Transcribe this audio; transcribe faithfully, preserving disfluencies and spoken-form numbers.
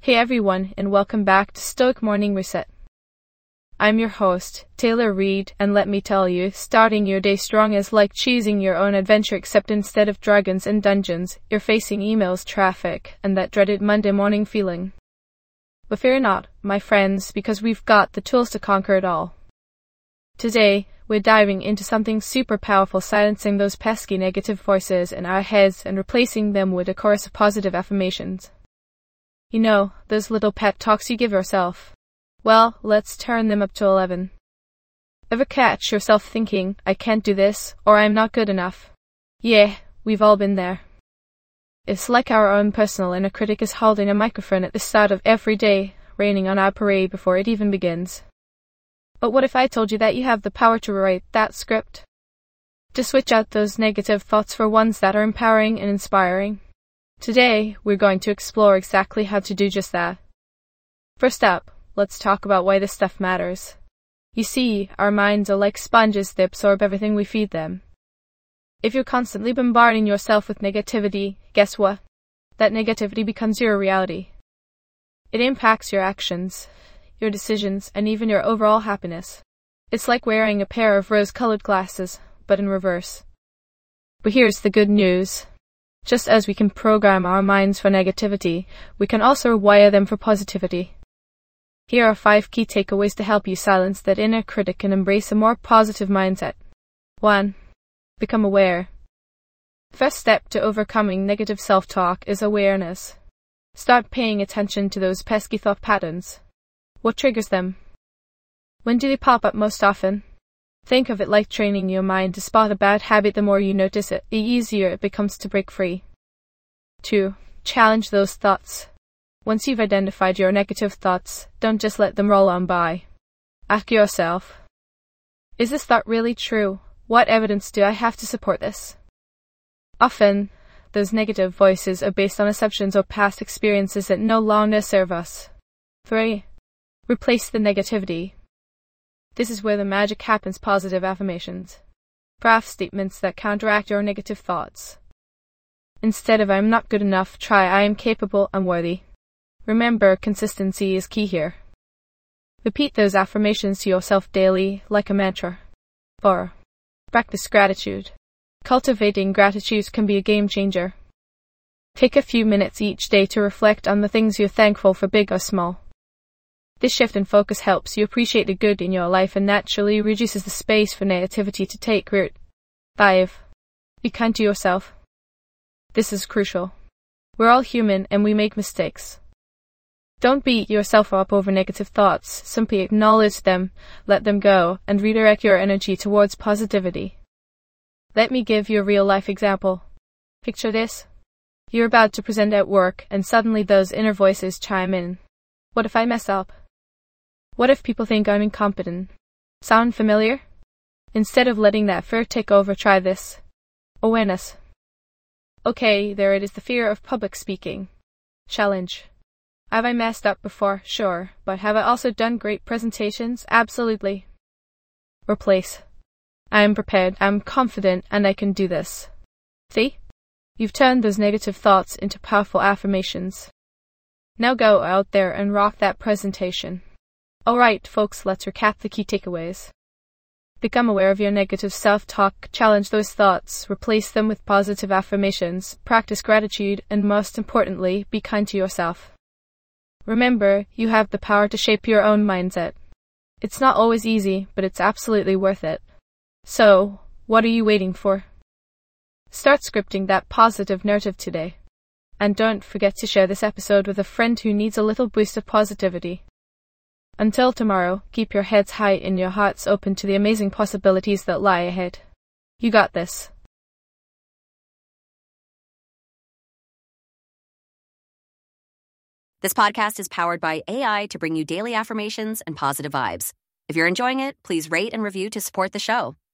Hey everyone, and welcome back to Stoic Morning Reset. I'm your host, Taylor Reed, and let me tell you, starting your day strong is like choosing your own adventure, except instead of dragons and dungeons, you're facing emails, traffic, and that dreaded Monday morning feeling. But fear not, my friends, because we've got the tools to conquer it all. Today, we're diving into something super powerful, silencing those pesky negative voices in our heads and replacing them with a chorus of positive affirmations. You know, those little pep talks you give yourself. Well, let's turn them up to eleven. Ever catch yourself thinking, I can't do this, or I'm not good enough? Yeah, we've all been there. It's like our own personal inner critic is holding a microphone at the start of every day, raining on our parade before it even begins. But what if I told you that you have the power to rewrite that script? To switch out those negative thoughts for ones that are empowering and inspiring? Today, we're going to explore exactly how to do just that. First up, let's talk about why this stuff matters. You see, our minds are like sponges, they absorb everything we feed them. If you're constantly bombarding yourself with negativity, guess what? That negativity becomes your reality. It impacts your actions, your decisions, and even your overall happiness. It's like wearing a pair of rose-colored glasses, but in reverse. But here's the good news. Just as we can program our minds for negativity, we can also wire them for positivity. Here are five key takeaways to help you silence that inner critic and embrace a more positive mindset. one. Become aware. First step to overcoming negative self-talk is awareness. Start paying attention to those pesky thought patterns. What triggers them? When do they pop up most often? Think of it like training your mind to spot a bad habit. The more you notice it, the easier it becomes to break free. two. Challenge those thoughts. Once you've identified your negative thoughts, don't just let them roll on by. Ask yourself, is this thought really true? What evidence do I have to support this? Often, those negative voices are based on assumptions or past experiences that no longer serve us. three. Replace the negativity. This is where the magic happens. Positive affirmations. Craft statements that counteract your negative thoughts. Instead of I'm not good enough, try I am capable and worthy. Remember, consistency is key here. Repeat those affirmations to yourself daily, like a mantra. four. Practice gratitude. Cultivating gratitude can be a game changer. Take a few minutes each day to reflect on the things you're thankful for, big or small. This shift in focus helps you appreciate the good in your life and naturally reduces the space for negativity to take root. five. Be kind to yourself. This is crucial. We're all human and we make mistakes. Don't beat yourself up over negative thoughts. Simply acknowledge them, let them go, and redirect your energy towards positivity. Let me give you a real-life example. Picture this. You're about to present at work and suddenly those inner voices chime in. What if I mess up? What if people think I'm incompetent? Sound familiar? Instead of letting that fear take over, try this. Awareness. Okay, there it is, the fear of public speaking. Challenge. Have I messed up before? Sure. But have I also done great presentations? Absolutely. Replace. I am prepared, I am confident, and I can do this. See? You've turned those negative thoughts into powerful affirmations. Now go out there and rock that presentation. Alright, folks, let's recap the key takeaways. Become aware of your negative self-talk, challenge those thoughts, replace them with positive affirmations, practice gratitude, and most importantly, be kind to yourself. Remember, you have the power to shape your own mindset. It's not always easy, but it's absolutely worth it. So, what are you waiting for? Start scripting that positive narrative today. And don't forget to share this episode with a friend who needs a little boost of positivity. Until tomorrow, keep your heads high and your hearts open to the amazing possibilities that lie ahead. You got this. This podcast is powered by A I to bring you daily affirmations and positive vibes. If you're enjoying it, please rate and review to support the show.